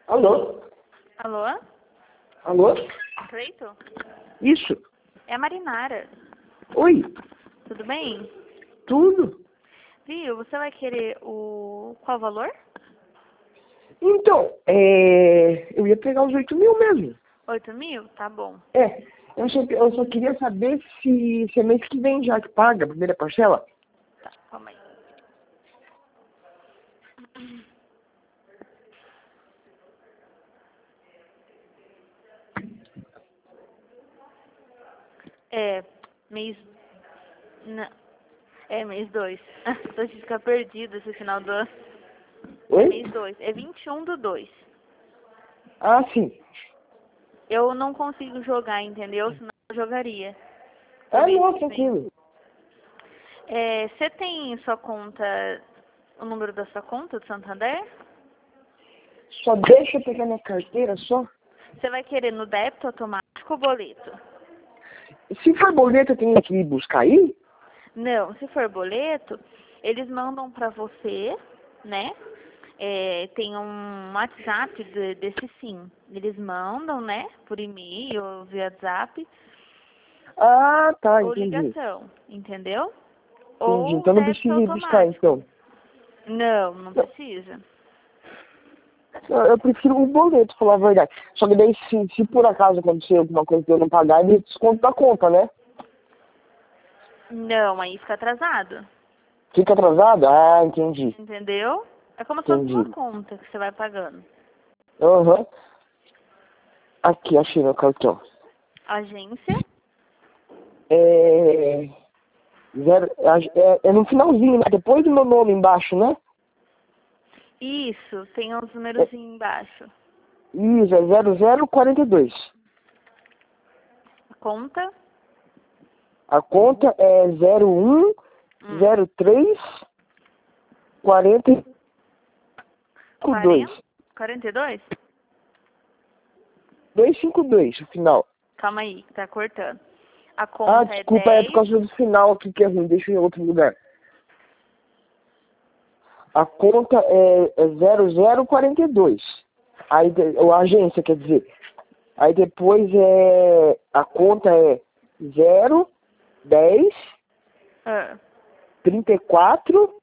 Alô? Alô? Alô? Cleito? Isso. É a Marinara. Oi. Tudo bem? Tudo? Viu, você vai querer qual valor? Então, eu ia pegar os 8.000 mesmo. 8.000? Tá bom. Eu só queria saber se é mês que vem já que paga a primeira parcela. Tá, calma aí. É, mês... Não. É mês 2. Tô de ficar perdida esse final do ano. É Oi? mês 2. É 21/2. Ah, sim. Eu não consigo jogar, entendeu? Senão eu jogaria. Pro Ah, mês não, que vem. tranquilo. Você tem sua conta, o número da sua conta do Santander? Só deixa eu pegar minha carteira só. Você vai querer no débito automático ou boleto? Se for boleto, eu tenho que ir buscar aí? Não, se for boleto, eles mandam pra você, né? Tem um WhatsApp desse sim. Eles mandam, né? Por e-mail ou via WhatsApp Ah, tá, ou entendi. ligação, entendeu? Entendi. Ou Então não débito precisa ir buscar, automático. então. Não, não Não, precisa. eu prefiro o boleto, falar a verdade. Só que daí, se por acaso acontecer alguma coisa que eu não pagar, ele desconta da conta, né? Não, aí fica atrasado. Fica atrasado? Ah, entendi. Entendeu? É como se fosse uma Entendi. conta que você vai pagando. Aham. Aqui, achei meu cartão. Agência? É... é no finalzinho, né? Depois do meu nome embaixo, né? Isso, tem uns É, números embaixo. isso, é 0042. Conta? A conta é 01 Hum. 03 42. 40? 42? 252, o final. Calma aí, que tá cortando. A Ah, conta é desculpa, é por 10. causa do final aqui que é ruim. Deixa eu em outro lugar. A conta é 0042. Aí, a agência, quer dizer. Aí depois a conta é 0, 10, Ah, 34,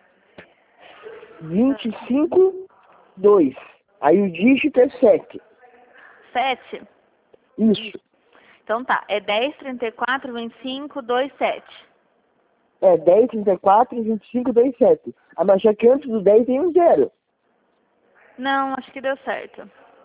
25, 2. Aí o dígito é 7. 7? Isso. Então tá, é 10, 34, 25, 27. É 10, 34, 25, 27. Ah, mas já que antes do 10 tem um 0. Não, acho que deu certo.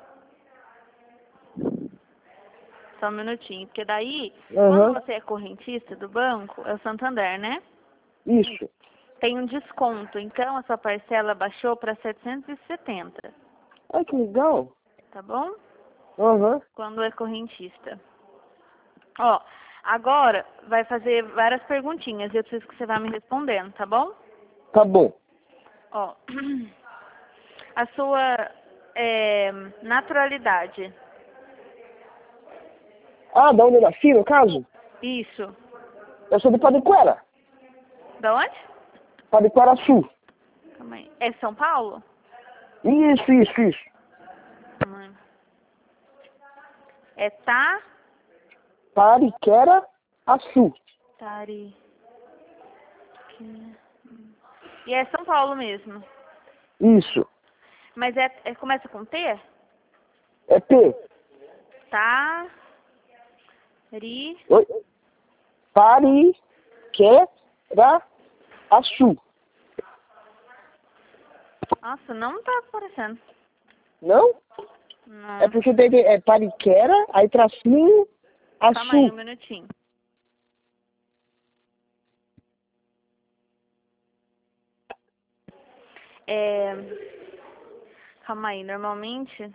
Só um minutinho, porque daí, quando Aham. você é correntista do banco, é o Santander, né? Isso. Tem um desconto, então a sua parcela baixou para 770, Ah, que legal. tá bom? Aham. Quando é correntista. Ó, agora vai fazer várias perguntinhas e eu preciso que você vá me respondendo, tá bom? Tá bom. Ó, a sua naturalidade. Ah, da onde eu nasci, no caso? Isso. Eu sou de Padiquera. Da onde? Padiquaraçu. Calma aí. É São Paulo? Isso. Calma aí. É Pariquera-açu. Tari. E é São Paulo mesmo. Isso. Mas começa com T? É P. Tá. Ri. Oi? Pariquera-açu. Nossa, não tá aparecendo. Não? É Não. porque é Pariquera, aí tracinho, Calma aí, açu. um minutinho. É... Calma aí, normalmente...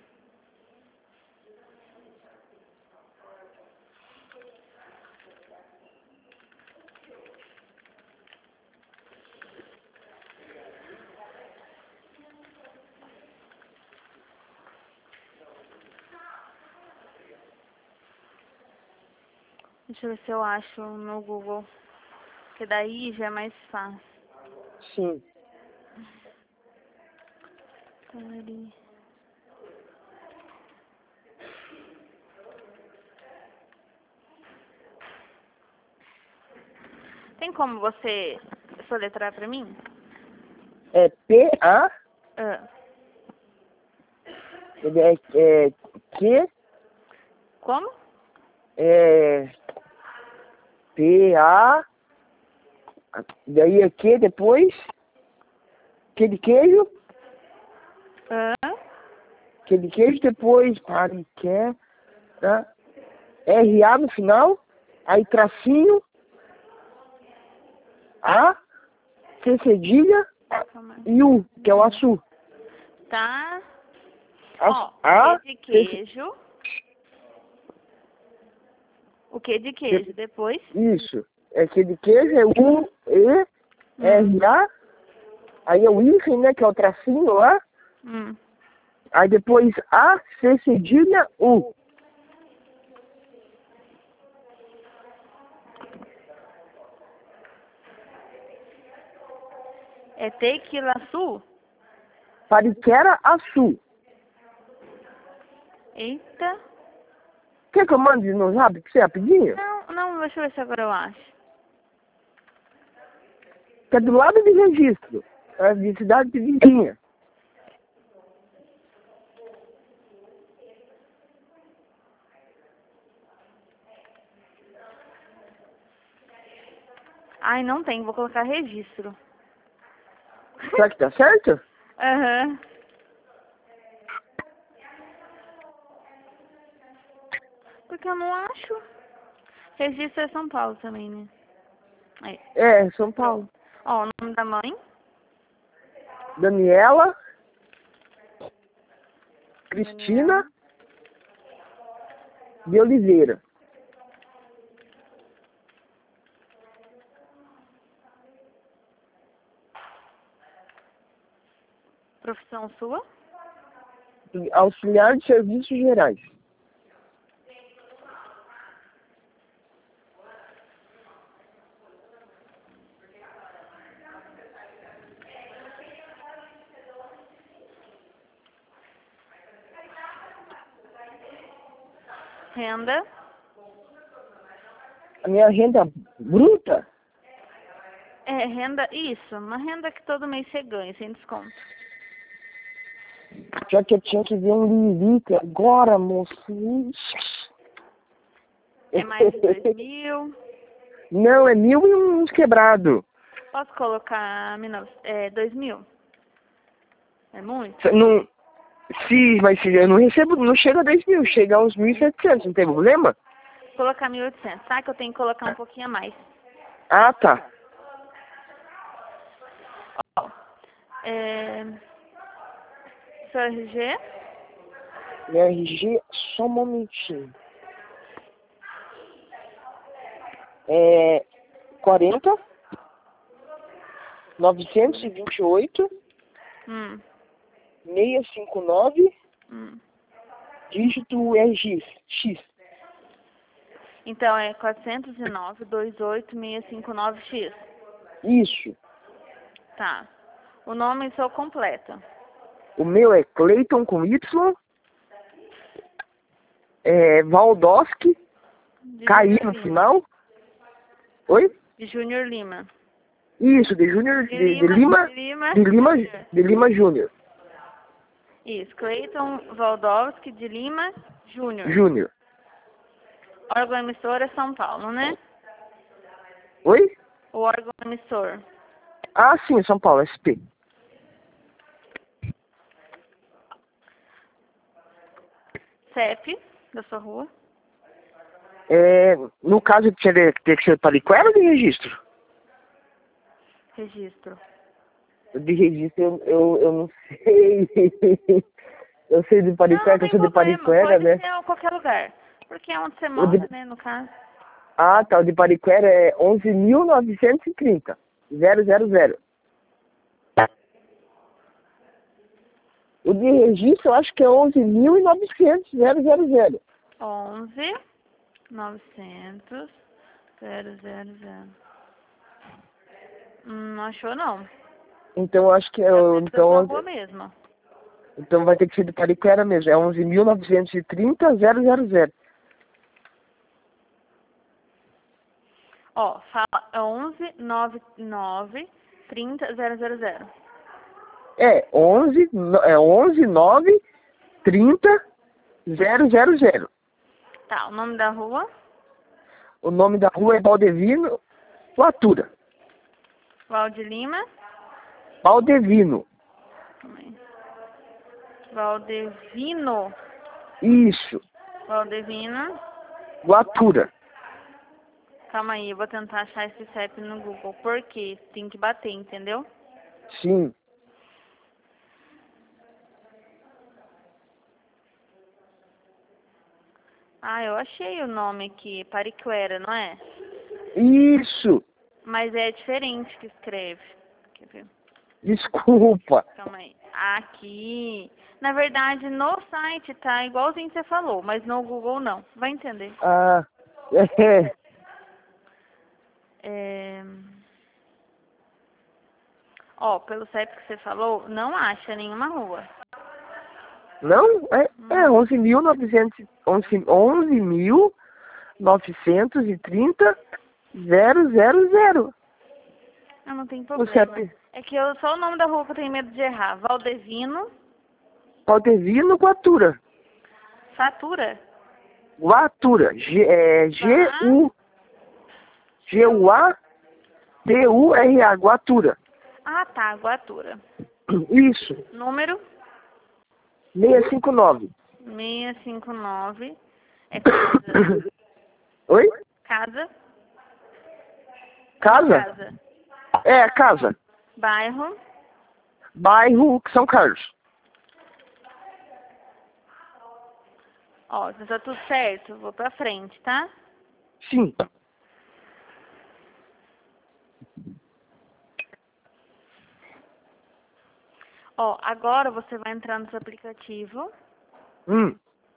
Deixa eu ver se eu acho no Google. Porque daí já é mais fácil. Sim. Tari. Tem como você soletrar pra mim? É P-A... Ah. Q... Como? P-A... Daí é Q depois... Q de queijo... Ah. Q de queijo depois... Pariquera... R-A no final... Aí tracinho... A... C cedilha... Calma. E U, que é o açu. Tá. A, Ó, Q de queijo. O Q de queijo, depois? Isso. É Q de queijo, é U, E, R, A. Aí é o hífen, né, que é o tracinho lá. Aí depois A, C cedilha, U. É tequilaçu? Pariquera, açu. Eita. Quer que eu mande no zap pra você rapidinho? Não, deixa eu ver se agora eu acho. Que é do lado de registro. É de cidade de vizinha. Ai, não tem, vou colocar registro. Será que tá certo? Aham. Porque eu não acho. Registro é São Paulo também, né? Aí. É, São Paulo. Ó, o nome da mãe? Daniela. Cristina. De Oliveira. Profissão sua? Auxiliar de Serviços Gerais. Renda? A minha renda bruta? É, renda, isso. Uma renda que todo mês você ganha, sem desconto. Já que eu tinha que ver um limite agora, moço. É mais de 2.000. Não, é 1.000 e uns quebrado. Posso colocar 2.000? É muito? Não, mas se eu não recebo, não chega a 10.000, chega a uns 1.700, não tem problema? Vou colocar 1.800, tá? Que eu tenho que colocar um pouquinho a mais. Ah, tá. Ó, seu RG? Meu RG, só um momentinho. 40 928 659 dígito RG X. Então é 409-28659X. Isso. Tá. O nome seu completo. O meu é Cleiton com Y. Valdoski. Caí no final. Oi? De Júnior Lima. Isso, de Júnior, de Lima Júnior. Isso, Cleiton Waldowski de Lima Júnior. Júnior. Órgão emissor é São Paulo, né? Oi? O órgão emissor. Ah, sim, São Paulo, SP. CEP da sua rua. No caso, tinha que ser Pariquera ou de registro? Registro. De registro, eu não sei. Eu sei de Pariquera, eu sou de Pariquera, pode né? ser em qualquer lugar. Porque é onde você mora, né, no caso. Ah, tá, o de Pariquera é 11.930. 000. O de registro, eu acho que é 11.900. 000. 11.900.000. Não achou, não. Então, eu acho que rua mesmo. Então vai ter que ser de Pariquera mesmo. É 11.930. 000. Ó, fala 11 99 30 000. É 11 9 30 000. Tá, o nome da rua? O nome da rua é Valdevino Guatura. Valde Lima? Valdevino. Calma aí. Valdevino? Isso. Valdevino? Guatura. Calma aí, eu vou tentar achar esse CEP no Google. Por quê? Tem que bater, entendeu? Sim. Ah, eu achei o nome aqui. Pariquera, não é? Isso. Mas é diferente que escreve. Quer ver? Desculpa. Calma aí. Aqui. Na verdade, no site tá igualzinho que você falou, mas no Google não. Vai entender. Ah, é. É... Ó, pelo CEP que você falou, não acha nenhuma rua. Não? É 11.900, 11.930 000. Eu não tenho O problema. CEP É que eu, só o nome da rua que eu tenho medo de errar. Valdevino. Valdevino Guatura. Fatura. Guatura. Guatura. Guatura. Ah, tá. Guatura. Isso. Número 659. 659. É casa. Oi? Casa. Casa? Casa. É, casa. Bairro. Bairro São Carlos. Ó, se tá tudo certo, vou pra frente, tá? Sim. Ó, agora você vai entrar no seu aplicativo. Hum.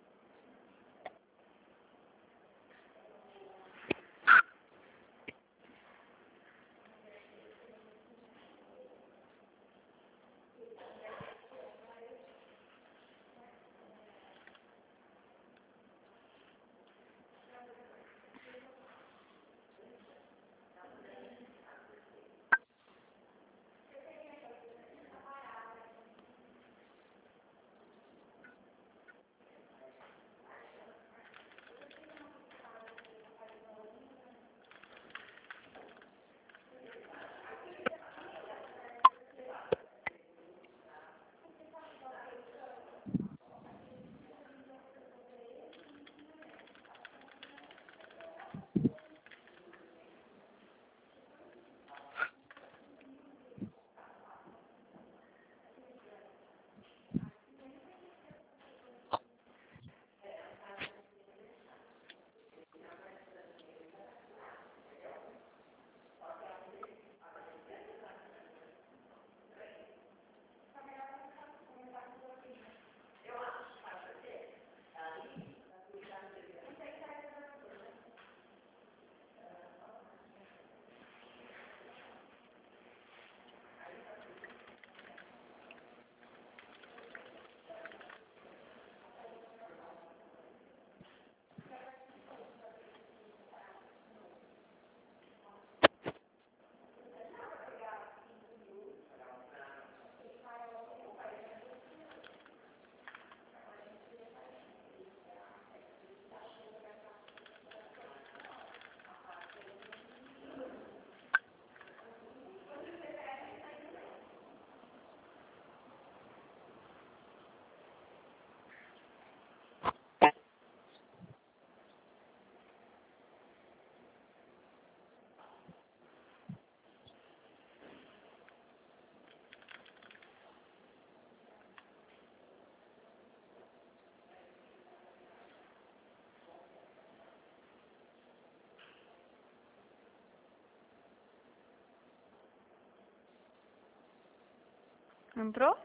Entrou?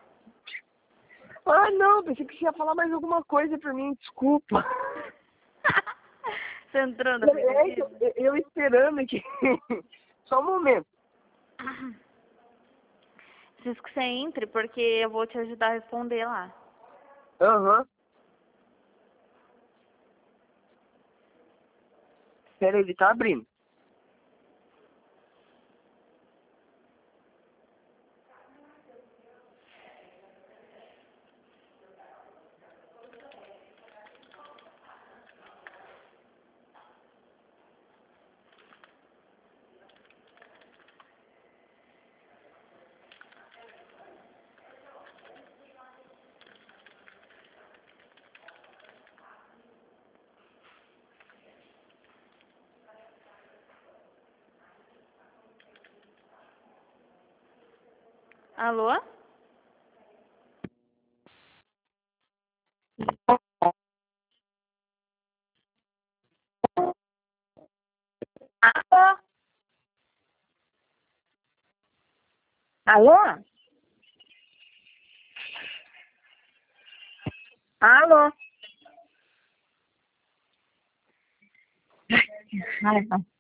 Ah, não. Pensei que você ia falar mais alguma coisa pra mim. Desculpa. Você entrou no É, aplicativo? eu esperando aqui. Só um momento. Preciso que você entre, porque eu vou te ajudar a responder lá. Aham. Espera, ele tá abrindo. Alô? Alô? Alô? Alô? Ai,